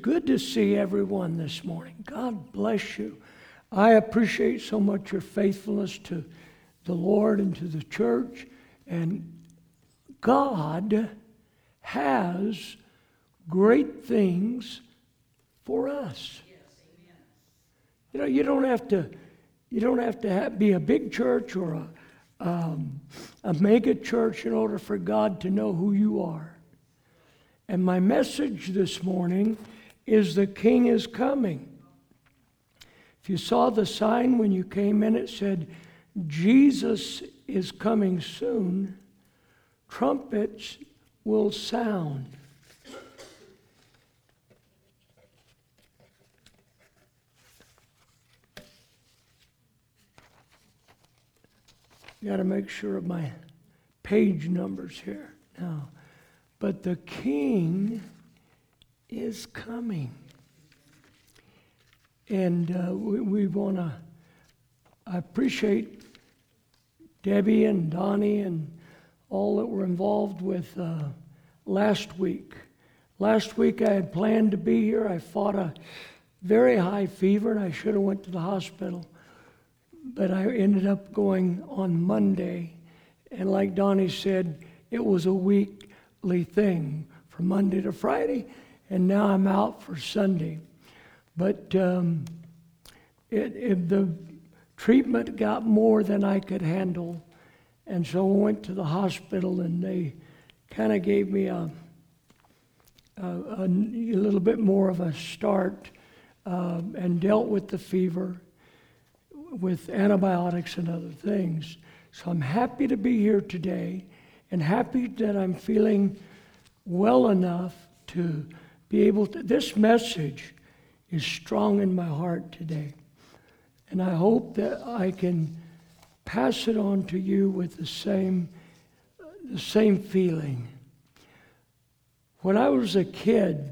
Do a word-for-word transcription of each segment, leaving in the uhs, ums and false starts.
good to see everyone this morning. God bless you. I appreciate so much your faithfulness to the Lord and to the church. And God has great things for us. Yes, amen. You know, you don't have to, you don't have to have, be a big church or a, um, a mega church in order for God to know who you are. And my message this morning is the King is coming. If you saw the sign when you came in, it said, Jesus is coming soon. Trumpets will sound. Got to make sure of my page numbers here now. But the King is coming. And uh, we, we want to, I appreciate Debbie and Donnie and all that were involved with uh, last week. Last week I had planned to be here. I fought a very high fever and I should have went to the hospital. But I ended up going on Monday. And like Donnie said, it was a weekly thing from Monday to Friday. And now I'm out for Sunday. But um, it, it, the treatment got more than I could handle. And so I went to the hospital and they kind of gave me a, a, a, a little bit more of a start uh, and dealt with the fever with antibiotics and other things. So I'm happy to be here today and happy that I'm feeling well enough to be able to. This message is strong in my heart today. And I hope that I can pass it on to you with the same, the same feeling. When I was a kid,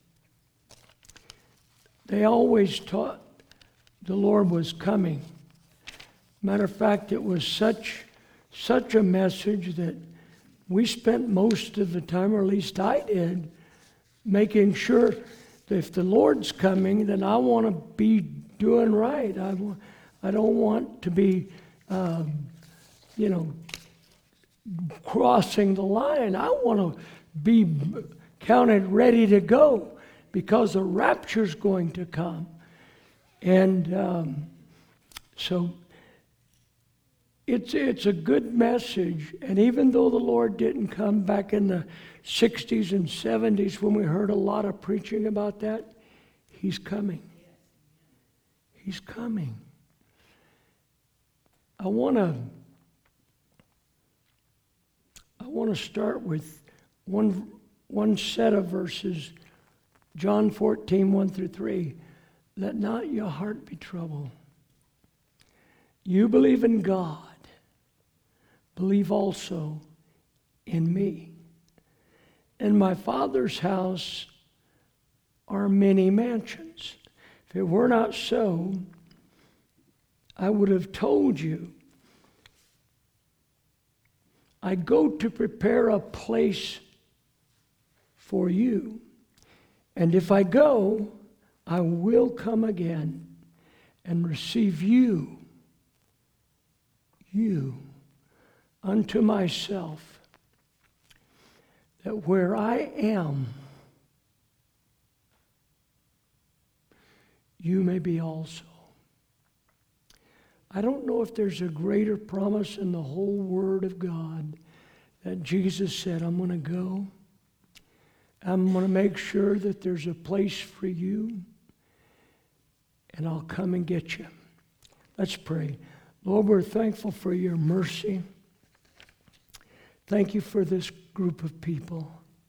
they always taught the Lord was coming. Matter of fact, it was such such a message that we spent most of the time, or at least I did, making sure that if the Lord's coming, then I want to be doing right. I, I don't want to be, um, you know, crossing the line. I want to be counted ready to go because the rapture's going to come. And um, so it's it's a good message. And even though the Lord didn't come back in the sixties and seventies when we heard a lot of preaching about that, He's coming. He's coming. I want to I want to start with one one set of verses, John fourteen, one through three. Let not your heart be troubled. You believe in God. Believe also in me. In my Father's house are many mansions. If it were not so, I would have told you. I go to prepare a place for you. And if I go, I will come again and receive you, you, unto myself, that where I am, you may be also. I don't know if there's a greater promise in the whole Word of God that Jesus said, I'm going to go. I'm going to make sure that there's a place for you, and I'll come and get you. Let's pray. Lord, we're thankful for your mercy. Thank you for this group of people.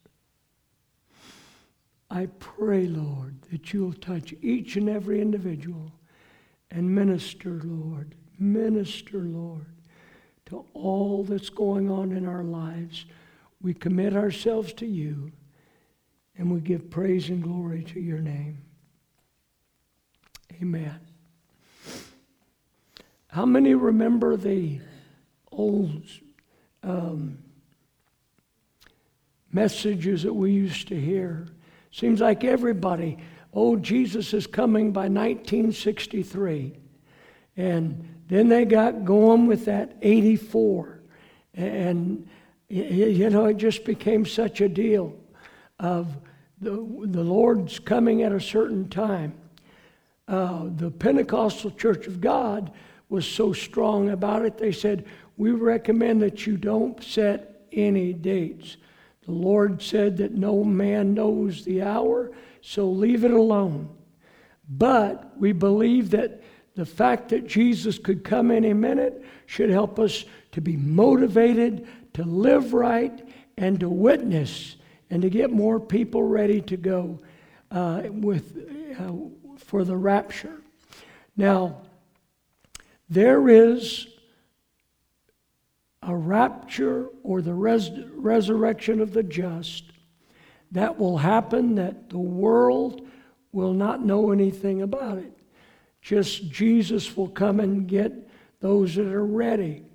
I pray, Lord, that you'll touch each and every individual and minister, Lord, minister, Lord, to all that's going on in our lives. We commit ourselves to you, and we give praise and glory to your name. Amen. How many remember the old um, messages that we used to hear? Seems like everybody, oh, Jesus is coming by nineteen sixty-three. And then they got going with that eighty-four. And, you know, it just became such a deal of the, the Lord's coming at a certain time. Uh, the Pentecostal Church of God was so strong about it, they said, we recommend that you don't set any dates. The Lord said that no man knows the hour, so leave it alone. But we believe that the fact that Jesus could come any minute should help us to be motivated, to live right, and to witness, and to get more people ready to go uh, with uh, for the rapture. Now, there is a rapture or the res- resurrection of the just that will happen that the world will not know anything about it. Just Jesus will come and get those that are ready.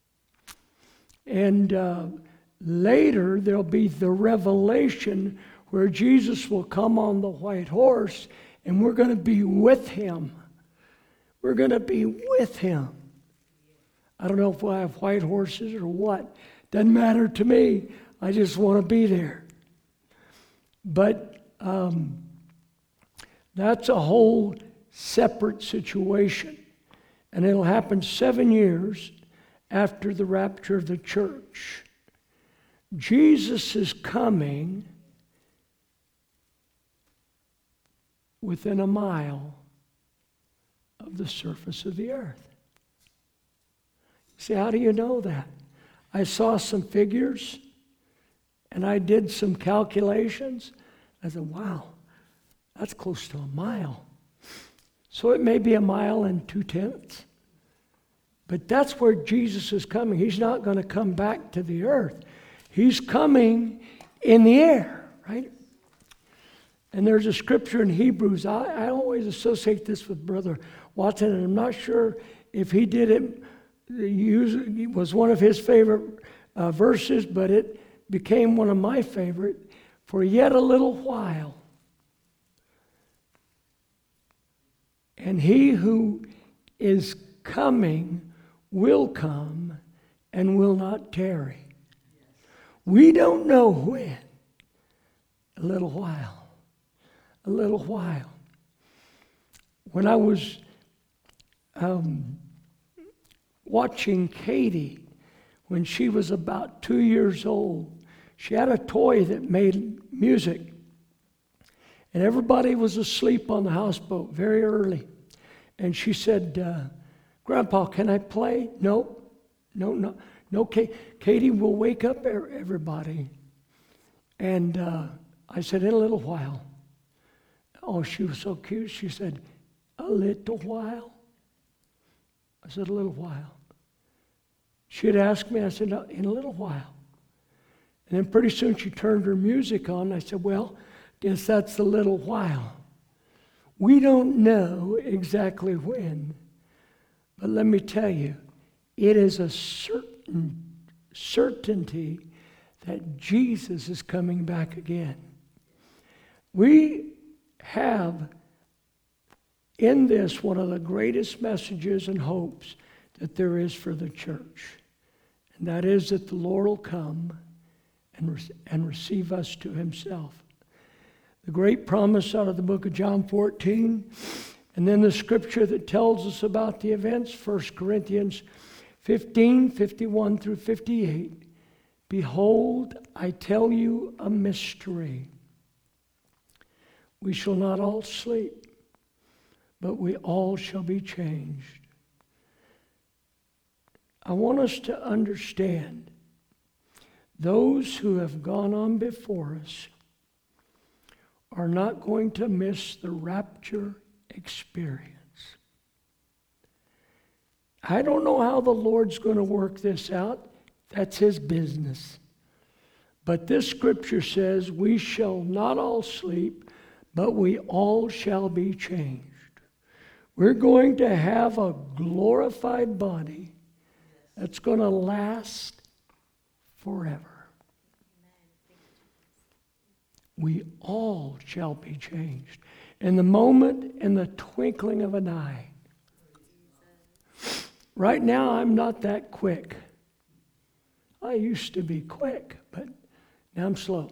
And uh, later there'll be the revelation where Jesus will come on the white horse and we're going to be with him. We're going to be with him. I don't know if we'll have white horses or what. Doesn't matter to me. I just want to be there. But um, that's a whole separate situation. And it'll happen seven years after the rapture of the church. Jesus is coming within a mile of the surface of the earth. See, how do you know that? I saw some figures and I did some calculations. I said, wow, that's close to a mile. So it may be a mile and two tenths. But that's where Jesus is coming. He's not going to come back to the earth. He's coming in the air, right? And there's a scripture in Hebrews. I, I always associate this with Brother Watson, and I'm not sure if he did it. It was one of his favorite uh, verses, but it became one of my favorite. For yet a little while, and he who is coming will come and will not tarry. We don't know when. A little while. A little while. When I was um, watching Katie, when she was about two years old, she had a toy that made music. And everybody was asleep on the houseboat very early. And she said, uh, Grandpa, can I play? No, no, no. No, Katie will wake up everybody. And uh, I said, in a little while. Oh, she was so cute. She said, a little while? I said, a little while. She'd ask me, I said, no, in a little while. And then pretty soon she turned her music on. I said, well, guess that's a little while. We don't know exactly when. But let me tell you, it is a certain certainty that Jesus is coming back again. We have in this one of the greatest messages and hopes that there is for the church. And that is that the Lord will come and, re- and receive us to himself. The great promise out of the book of John fourteen, and then the scripture that tells us about the events, First Corinthians fifteen, fifty-one through fifty-eight. Behold, I tell you a mystery. We shall not all sleep, but we all shall be changed. I want us to understand those who have gone on before us are not going to miss the rapture experience. I don't know how the Lord's going to work this out. That's his business. But this scripture says, we shall not all sleep, but we all shall be changed. We're going to have a glorified body that's going to last forever. we all shall be changed. In the moment, in the twinkling of an eye. Right now, I'm not that quick. I used to be quick, but now I'm slow.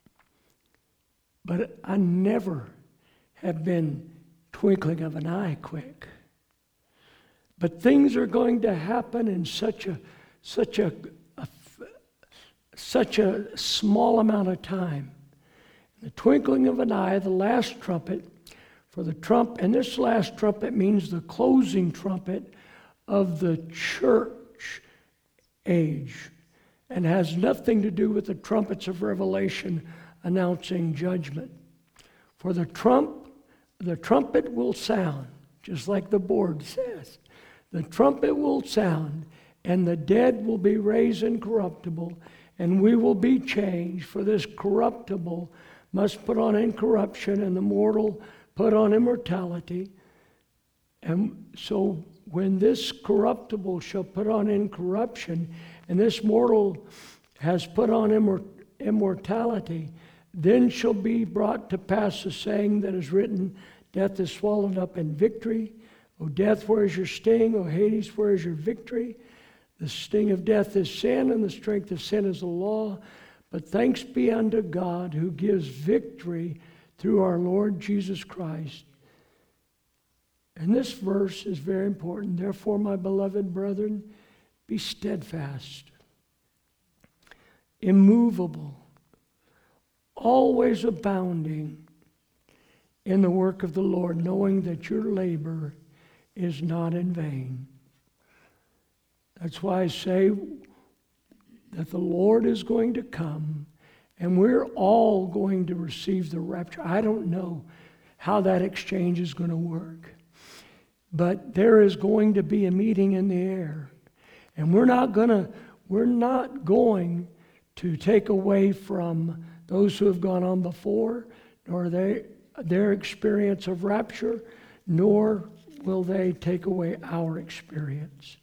But I never have been twinkling of an eye quick. But things are going to happen in such a such a, a such a small amount of time. In the twinkling of an eye, the last trumpet, for the trump, and this last trumpet means the closing trumpet of the church age, and has nothing to do with the trumpets of Revelation announcing judgment. For the trump, the trumpet will sound, just like the board says. The trumpet will sound, and the dead will be raised incorruptible, and we will be changed. For this corruptible must put on incorruption, and the mortal put on immortality. And so when this corruptible shall put on incorruption, and this mortal has put on immor- immortality, then shall be brought to pass the saying that is written, death is swallowed up in victory. O death, where is your sting? O Hades, where is your victory? The sting of death is sin, and the strength of sin is the law. But thanks be unto God who gives victory through our Lord Jesus Christ. And this verse is very important. Therefore, my beloved brethren, be steadfast, immovable, always abounding in the work of the Lord, knowing that your labor is not in vain. That's why I say that the Lord is going to come, and we're all going to receive the rapture. I don't know how that exchange is going to work. But there is going to be a meeting in the air. And we're not going to we're not going to take away from those who have gone on before, nor they their experience of rapture, nor will they take away our experience.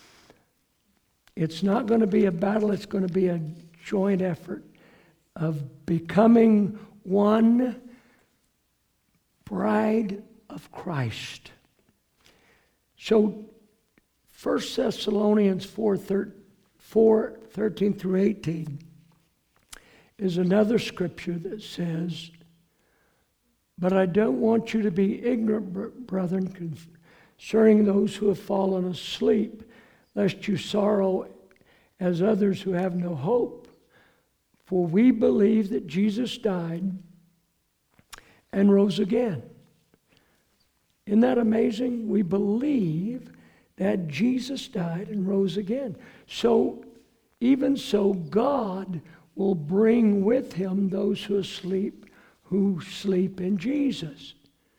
It's not going to be a battle, it's going to be a joint effort of becoming one bride of Christ. So, First Thessalonians four, thirteen through eighteen is another scripture that says, but I don't want you to be ignorant, brethren, concerning those who have fallen asleep, lest you sorrow as others who have no hope. For we believe that Jesus died and rose again. Isn't that amazing? We believe that Jesus died and rose again. So, even so, God will bring with him those who sleep, who sleep in Jesus.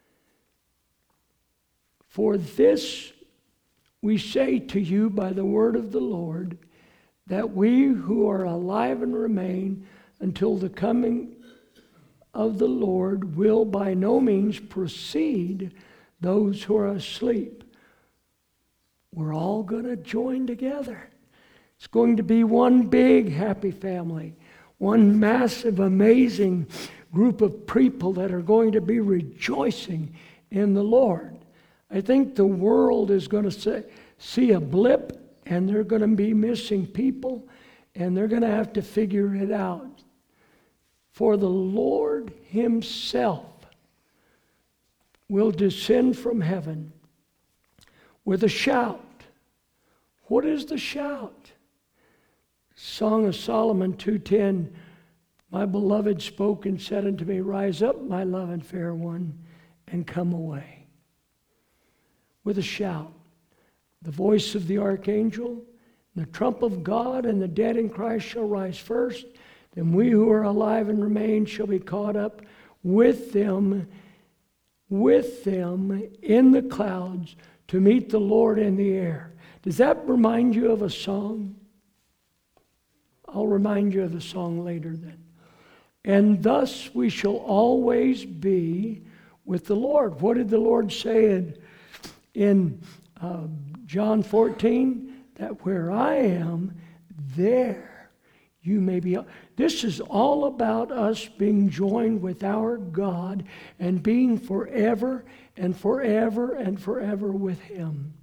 For this we say to you by the word of the Lord, that we who are alive and remain until the coming of the Lord will by no means precede those who are asleep. We're all going to join together. It's going to be one big happy family, one massive, amazing group of people that are going to be rejoicing in the Lord. I think the world is going to say, see a blip, and they're going to be missing people, and they're going to have to figure it out. For the Lord himself will descend from heaven with a shout. What is the shout? Song of Solomon two ten, my beloved spoke and said unto me, rise up, my love and fair one, and come away. With a shout. The voice of the archangel, the trump of God, and the dead in Christ shall rise first. Then we who are alive and remain shall be caught up with them, with them in the clouds to meet the Lord in the air. Does that remind you of a song? I'll remind you of the song later then. And thus we shall always be with the Lord. What did the Lord say in, in uh, John fourteen? That where I am, there you may be. This is all about us being joined with our God and being forever and forever and forever with Him.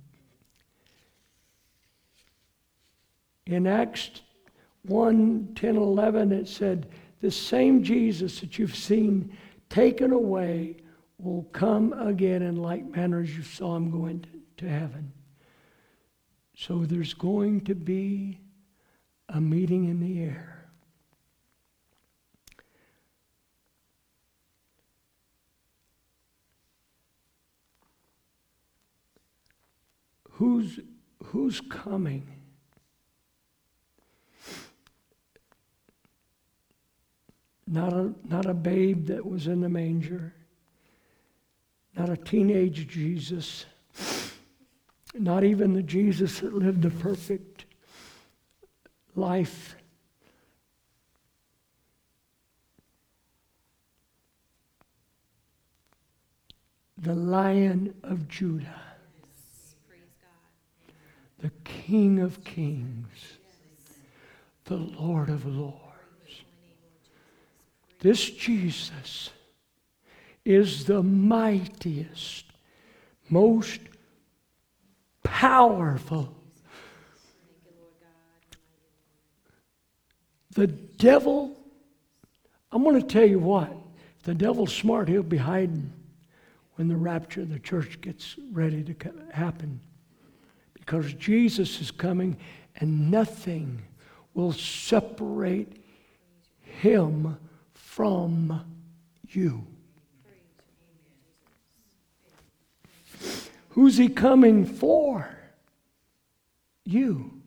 In Acts one, ten, eleven, it said, the same Jesus that you've seen taken away will come again in like manner as you saw Him going to, to heaven. So there's going to be a meeting in the air. Who's, who's coming? Not a, not a babe that was in the manger. Not a teenage Jesus. Not even the Jesus that lived a perfect life. The Lion of Judah. Yes. Praise God. The King of Kings. Yes. The Lord of Lords. This Jesus is the mightiest, most powerful. The devil, I'm going to tell you what, if the devil's smart, he'll be hiding when the rapture of the church gets ready to happen. Because Jesus is coming and nothing will separate Him from you. Who's He coming for? You.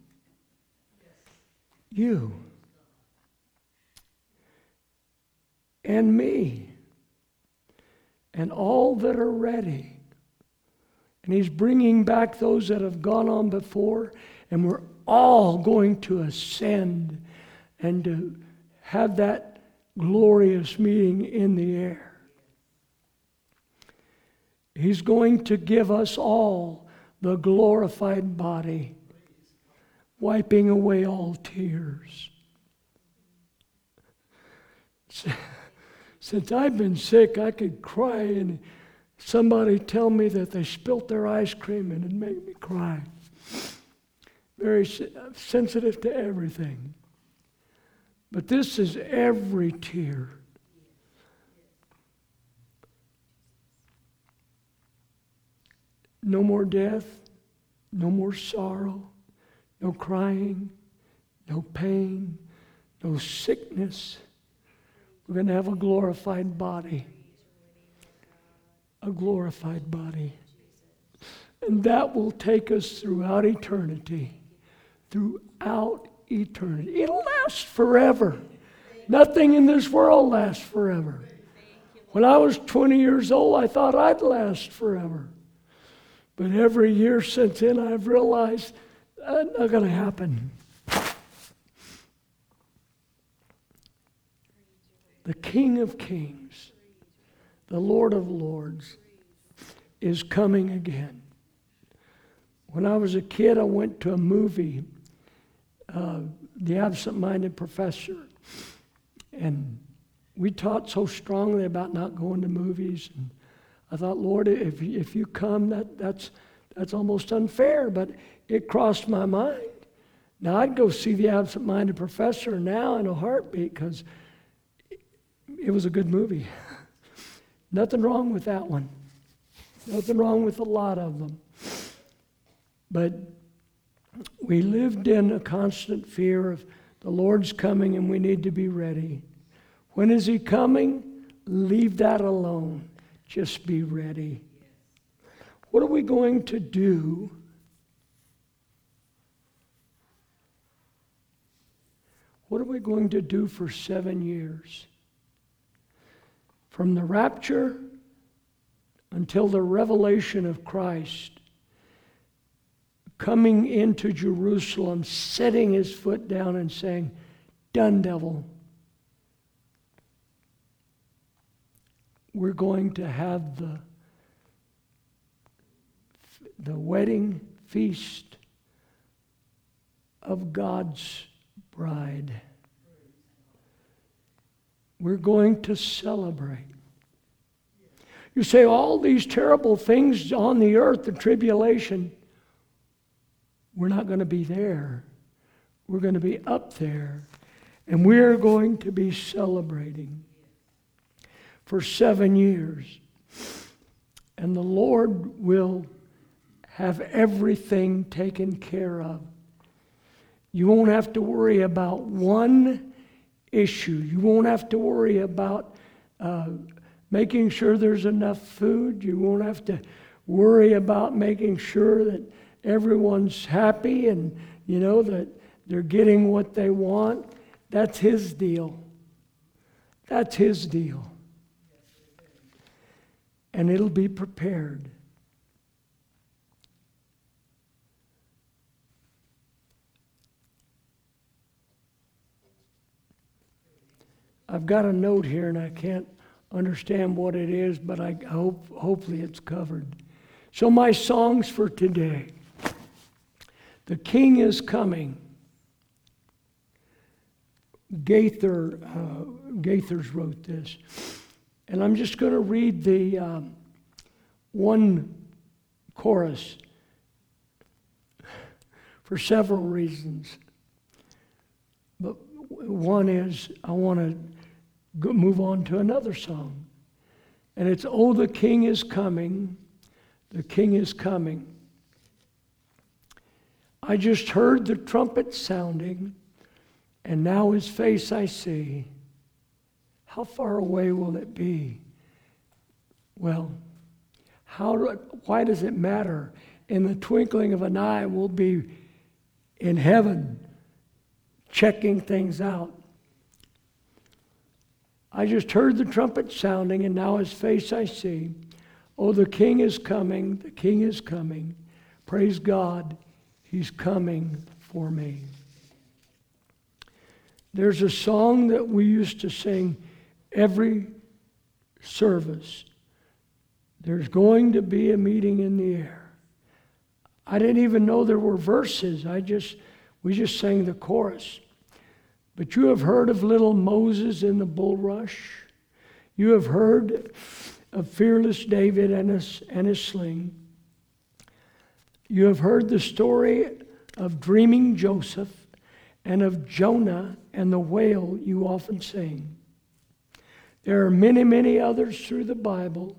You. And me. And all that are ready. And He's bringing back those that have gone on before, and we're all going to ascend and to have that glorious meeting in the air. He's going to give us all the glorified body, wiping away all tears. Since I've been sick, I could cry and somebody tell me that they spilt their ice cream and it made me cry. Very sensitive to everything. But this is every tear. No more death, no more sorrow, no crying, no pain, no sickness. We're going to have a glorified body. A glorified body. And that will take us throughout eternity. Throughout eternity. It'll last forever. Nothing in this world lasts forever. When I was twenty years old, I thought I'd last forever. But every year since then, I've realized that's not going to happen. The King of Kings, the Lord of Lords, is coming again. When I was a kid, I went to a movie, uh, The Absent-Minded Professor, and we taught so strongly about not going to movies. And I thought, Lord, if if you come, that that's that's almost unfair. But it crossed my mind. Now I'd go see The Absent-Minded Professor now in a heartbeat because it was a good movie. Nothing wrong with that one. Nothing wrong with a lot of them. But we lived in a constant fear of the Lord's coming and we need to be ready. When is He coming? Leave that alone. Just be ready. What are we going to do What are we going to do for seven years? From the rapture until the revelation of Christ, coming into Jerusalem, setting His foot down and saying, "Done, devil." We're going to have the, the wedding feast of God's bride. We're going to celebrate. You say all these terrible things on the earth, the tribulation, we're not going to be there. We're going to be up there. And we're going to be celebrating for seven years. And the Lord will have everything taken care of. You won't have to worry about one issue. You won't have to worry about uh, making sure there's enough food. You won't have to worry about making sure that everyone's happy and, you know, that they're getting what they want. That's His deal. That's His deal. And it'll be prepared. I've got a note here and I can't understand what it is, but I hope hopefully it's covered. So my songs for today. The King is Coming. Gaither, uh, Gaithers wrote this. And I'm just going to read the um, one chorus for several reasons. But one is I want to go move on to another song. And it's, "Oh, the King is coming, the King is coming. I just heard the trumpet sounding, and now His face I see. How far away will it be?" Well, how do, why does it matter? In the twinkling of an eye, we'll be in heaven checking things out. I just heard the trumpet sounding, and now His face I see. Oh, the King is coming, the King is coming. Praise God, He's coming for me. There's a song that we used to sing every service. There's going to be a meeting in the air. I didn't even know there were verses. I just, we just sang the chorus. But you have heard of little Moses in the bulrush. You have heard of fearless David and his, and his sling. You have heard the story of dreaming Joseph and of Jonah and the whale you often sing. There are many, many others through the Bible.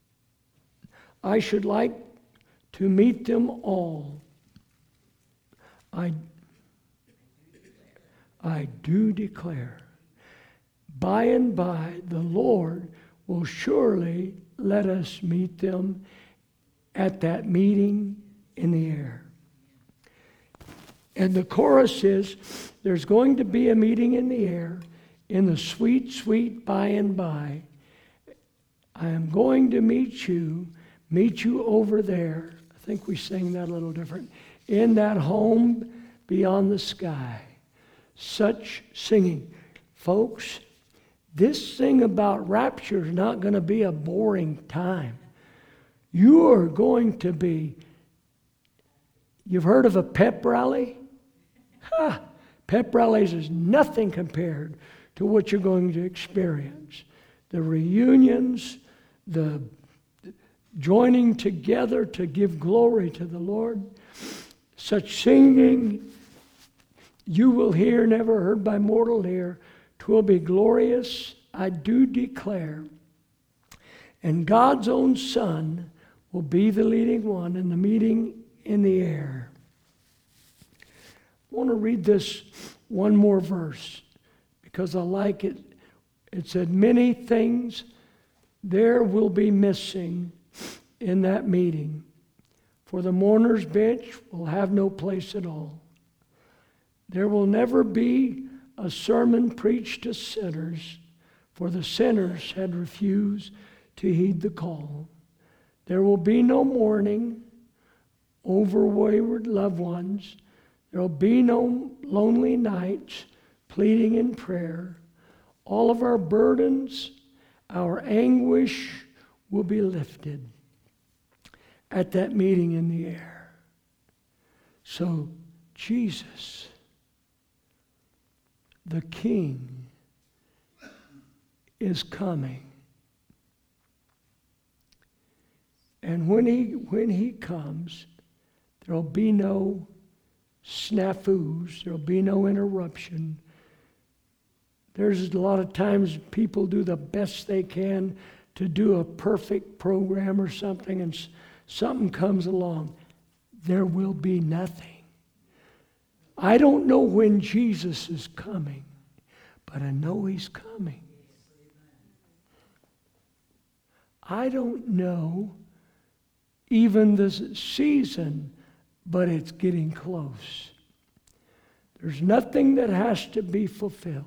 I should like to meet them all. I, I do declare, by and by the Lord will surely let us meet them at that meeting in the air. And the chorus is, there's going to be a meeting in the air in the sweet, sweet by and by. I am going to meet you, meet you over there. I think we sing that a little different. In that home beyond the sky. Such singing. Folks, this thing about rapture is not going to be a boring time. You are going to be, you've heard of a pep rally? Ha! Pep rallies is nothing compared to what you're going to experience. The reunions, the joining together to give glory to the Lord. Such singing you will hear, never heard by mortal ear. 'Twill be glorious, I do declare. And God's own Son will be the leading one in the meeting in the air. I want to read this one more verse because I like it. It said, many things there will be missing in that meeting, for the mourner's bench will have no place at all. There will never be a sermon preached to sinners, for the sinners had refused to heed the call. There will be no mourning over wayward loved ones. There will be no lonely nights pleading in prayer. All of our burdens, our anguish will be lifted at that meeting in the air. So Jesus, the King, is coming. And when he, when he comes, there'll be no snafus, there'll be no interruption. There's a lot of times people do the best they can to do a perfect program or something, and s- something comes along. There will be nothing. I don't know when Jesus is coming, but I know he's coming. I don't know even this season, but it's getting close. There's nothing that has to be fulfilled.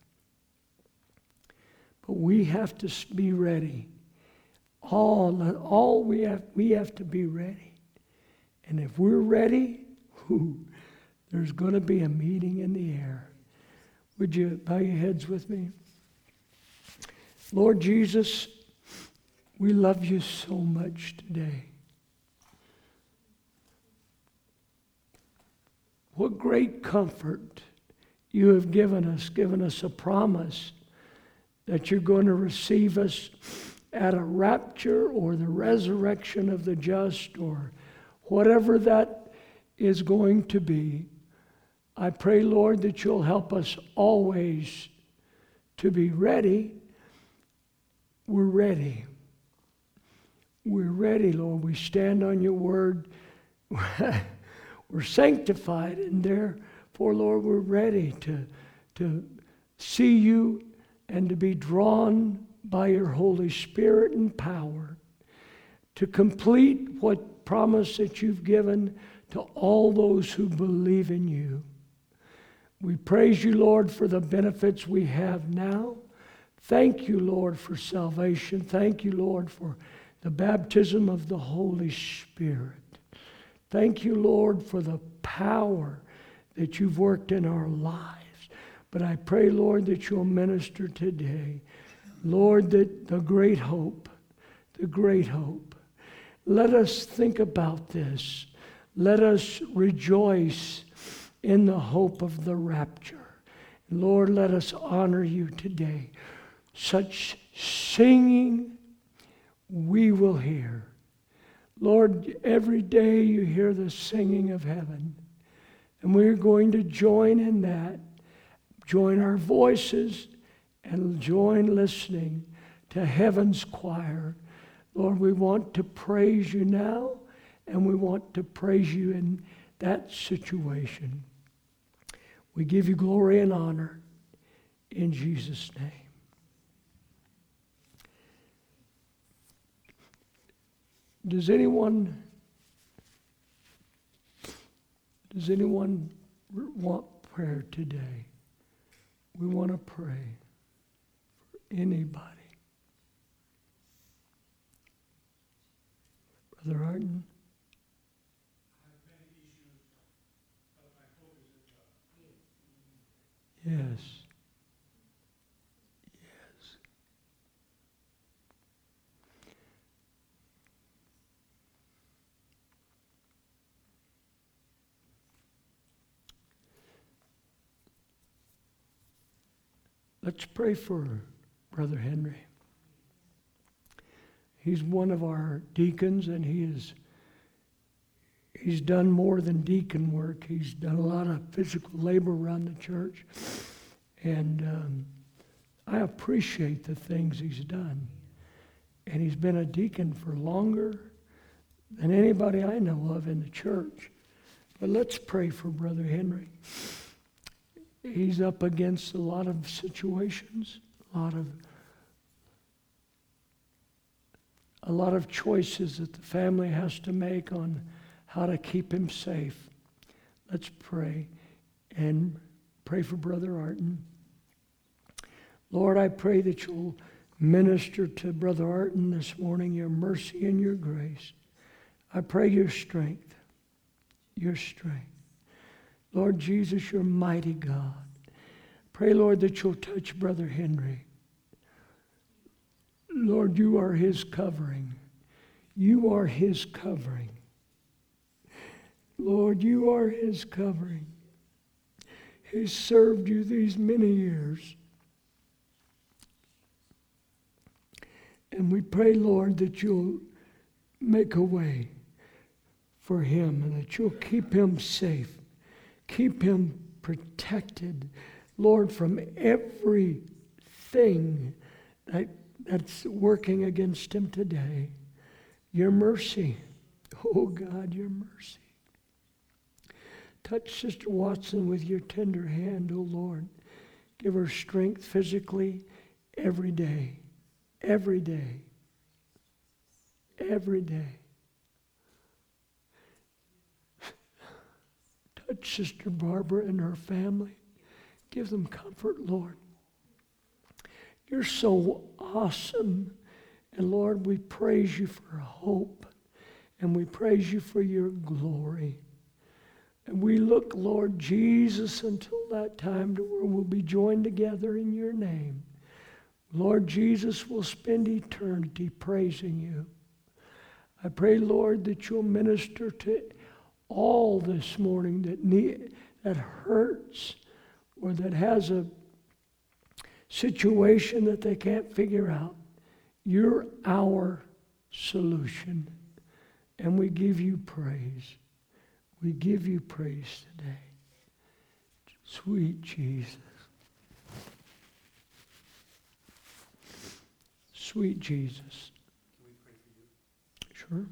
But we have to be ready. All, all we have, we have to be ready. And if we're ready, whew, there's going to be a meeting in the air. Would you bow your heads with me? Lord Jesus, we love you so much today. What great comfort you have given us, given us a promise that you're going to receive us at a rapture or the resurrection of the just or whatever that is going to be. I pray, Lord, that you'll help us always to be ready. We're ready. We're ready, Lord. We stand on your word. We're sanctified, and therefore, Lord, we're ready to, to see you and to be drawn by your Holy Spirit and power to complete what promise that you've given to all those who believe in you. We praise you, Lord, for the benefits we have now. Thank you, Lord, for salvation. Thank you, Lord, for the baptism of the Holy Spirit. Thank you, Lord, for the power that you've worked in our lives. But I pray, Lord, that you'll minister today. Lord, that the great hope, the great hope. Let us think about this. Let us rejoice in the hope of the rapture. Lord, let us honor you today. Such singing we will hear. Lord, every day you hear the singing of heaven. And we're going to join in that. Join our voices and join listening to heaven's choir. Lord, we want to praise you now, and we want to praise you in that situation. We give you glory and honor in Jesus' name. Does anyone, does anyone want prayer today? We want to pray for anybody. Brother Arden? Yes. Yes. Let's pray for Brother Henry. He's one of our deacons, and he is he's done more than deacon work. He's done a lot of physical labor around the church, and um, I appreciate the things he's done. And he's been a deacon for longer than anybody I know of in the church. But let's pray for Brother Henry. He's up against a lot of situations, a lot of a lot of choices that the family has to make on how to keep him safe. Let's pray and pray for Brother Arden. Lord, I pray that you'll minister to Brother Arden this morning, your mercy and your grace. I pray your strength, your strength. Lord Jesus, you're mighty God. Pray, Lord, that you'll touch Brother Henry. Lord, you are his covering. You are his covering. Lord, you are his covering. He's served you these many years. And we pray, Lord, that you'll make a way for him and that you'll keep him safe, keep him protected, Lord, from everything that, that's working against him today. Your mercy, oh God, your mercy. Touch Sister Watson with your tender hand, oh Lord. Give her strength physically every day, every day, every day. Touch Sister Barbara and her family. Give them comfort, Lord. You're so awesome. And Lord, we praise you for hope. And we praise you for your glory. And we look, Lord Jesus, until that time to where we'll be joined together in your name. Lord Jesus, we'll spend eternity praising you. I pray, Lord, that you'll minister to all this morning that need, that hurts or that has a situation that they can't figure out. You're our solution. And we give you praise. We give you praise today. Sweet Jesus. Sweet Jesus. Can we pray for you? Sure.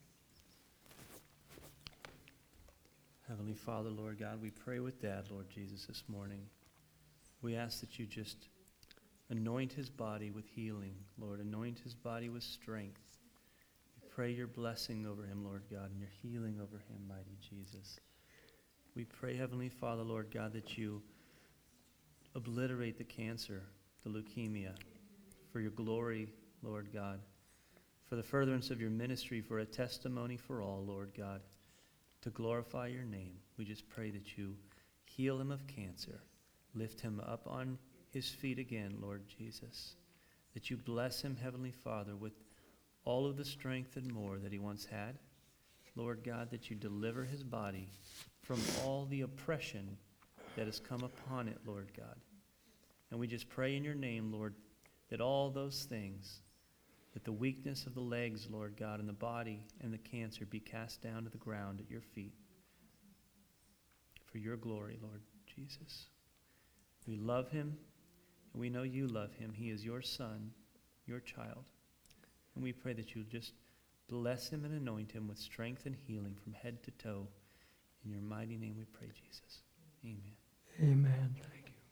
Heavenly Father, Lord God, we pray with Dad, Lord Jesus, this morning. We ask that you just anoint his body with healing, Lord. Anoint his body with strength. We pray your blessing over him, Lord God, and your healing over him, mighty Jesus. We pray, Heavenly Father, Lord God, that you obliterate the cancer, the leukemia, for your glory, Lord God, for the furtherance of your ministry, for a testimony for all, Lord God, to glorify your name. We just pray that you heal him of cancer, lift him up on his feet again, Lord Jesus, that you bless him, Heavenly Father, with all of the strength and more that he once had. Lord God, that you deliver his body from all the oppression that has come upon it, Lord God. And we just pray in your name, Lord, that all those things, that the weakness of the legs, Lord God, and the body and the cancer be cast down to the ground at your feet. For your glory, Lord Jesus. We love him, and we know you love him. He is your son, your child. And we pray that you'll just bless him and anoint him with strength and healing from head to toe. In your mighty name we pray, Jesus. Amen. Amen. Thank you.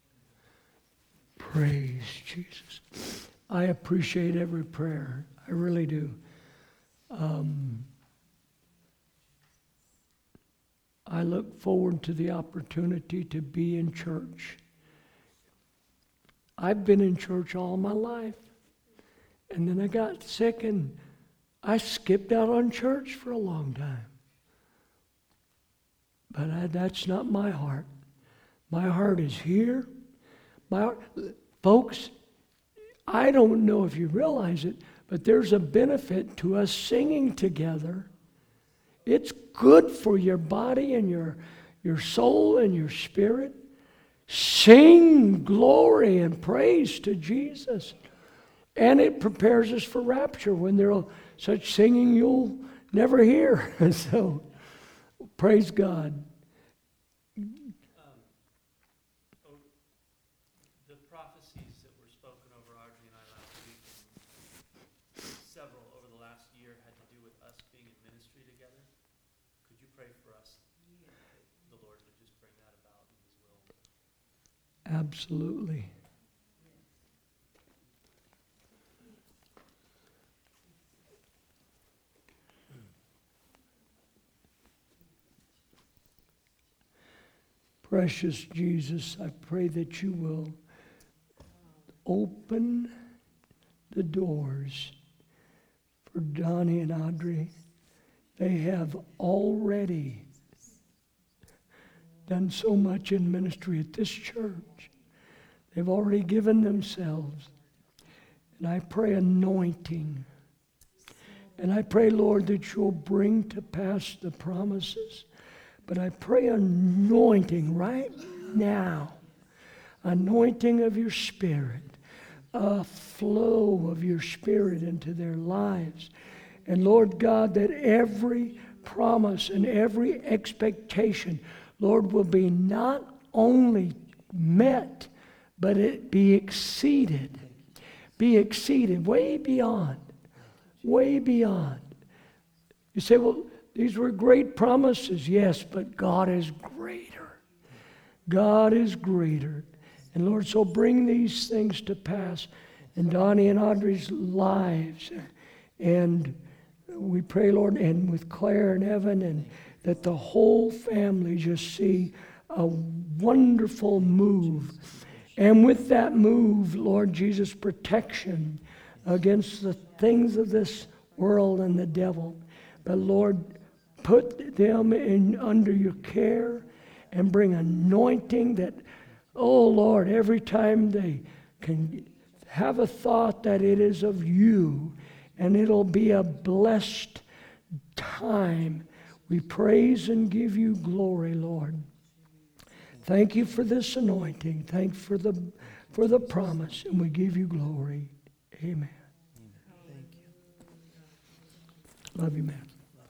Praise Jesus. I appreciate every prayer. I really do. Um, I look forward to the opportunity to be in church. I've been in church all my life. And then I got sick and I skipped out on church for a long time. But I, that's not my heart. My heart is here. My heart, folks, I don't know if you realize it, but there's a benefit to us singing together. It's good for your body and your, your soul and your spirit. Sing glory and praise to Jesus. And it prepares us for rapture when there's such singing you'll never hear. So, praise God. Um, oh, the prophecies that were spoken over Audrey and I last week, several over the last year, had to do with us being in ministry together. Could you pray for us? The Lord would just bring that about in his will. Absolutely. Precious Jesus, I pray that you will open the doors for Donnie and Audrey. They have already done so much in ministry at this church. They've already given themselves. And I pray anointing. And I pray, Lord, that you'll bring to pass the promises. But I pray anointing right now. Anointing of your Spirit. a flow of your Spirit into their lives. And Lord God, that every promise and every expectation, Lord, will be not only met, but it be exceeded. Be exceeded, way beyond, way beyond. You say, well, these were great promises. Yes, but God is greater. God is greater. And Lord, so bring these things to pass in Donnie and Audrey's lives. And we pray, Lord, and with Claire and Evan, and that the whole family just see a wonderful move. And with that move, Lord Jesus, protection against the things of this world and the devil. But Lord, put them in under your care and bring anointing that, oh Lord, every time they can have a thought that it is of you, and it'll be a blessed time. We praise and give you glory, Lord. Thank you for this anointing. Thank you for the, for the promise, and we give you glory. Amen. Thank you. Love you, man.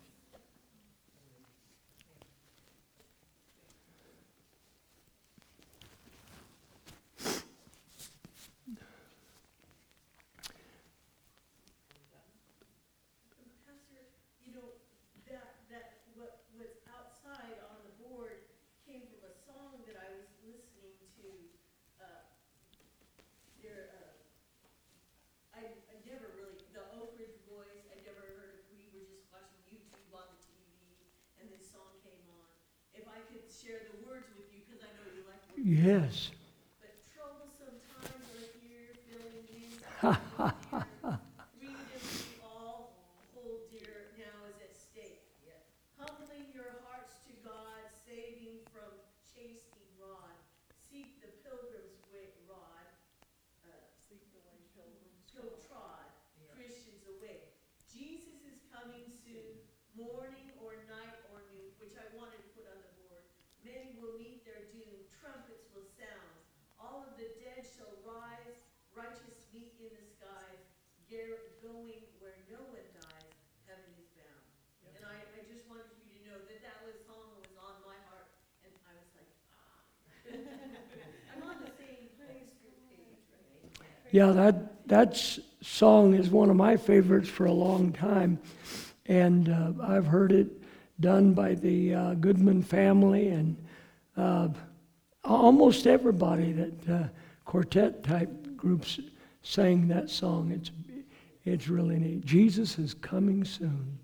Pastor, you know, that, that, what, what's outside on the board came from a song that I was listening to, uh, there, uh, I, I never really, the Oak Ridge Boys, I never heard of, we were just watching YouTube on the T V, and this song came on. If I could share the words with you, because I know you like words. Yes. But troublesome times are here, filling these freedom we all hold dear now is at stake. Humbling your hearts to God, saving from chasing rod. Seek the pilgrim's way rod. Uh, Seek the way pilgrims go trod. Christians away. Jesus is coming soon, morning or night or noon, which I wanted to put on the board. Many will meet their doom. Trumpets will sound. All of the dead shall rise. Righteous meet in the skies. Going where no one dies, heaven is bound. And I, I just wanted you to know that that was song was on my heart, and I was like, ah. I'm on the same praise group page, right? Yeah, that that song is one of my favorites for a long time, and uh, I've heard it done by the uh, Goodman family, and uh, almost everybody that uh, quartet type groups sang that song. It's it's really neat. Jesus is coming soon.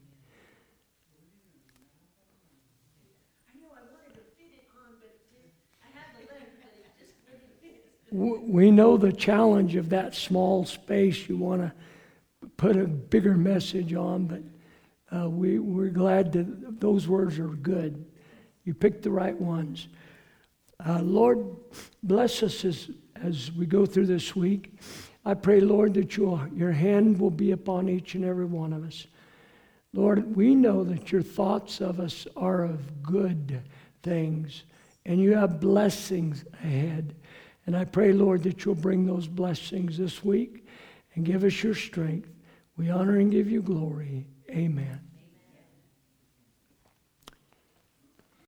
I know I wanted to fit it on, but it just, I had the length, but it just wouldn't fit. W- We know the challenge of that small space. You want to put a bigger message on, but uh, we, we're glad that those words are good. You picked the right ones. Uh, Lord, bless us as, as we go through this week. I pray, Lord, that your, your hand will be upon each and every one of us. Lord, we know that your thoughts of us are of good things, and you have blessings ahead. And I pray, Lord, that you'll bring those blessings this week and give us your strength. We honor and give you glory. Amen.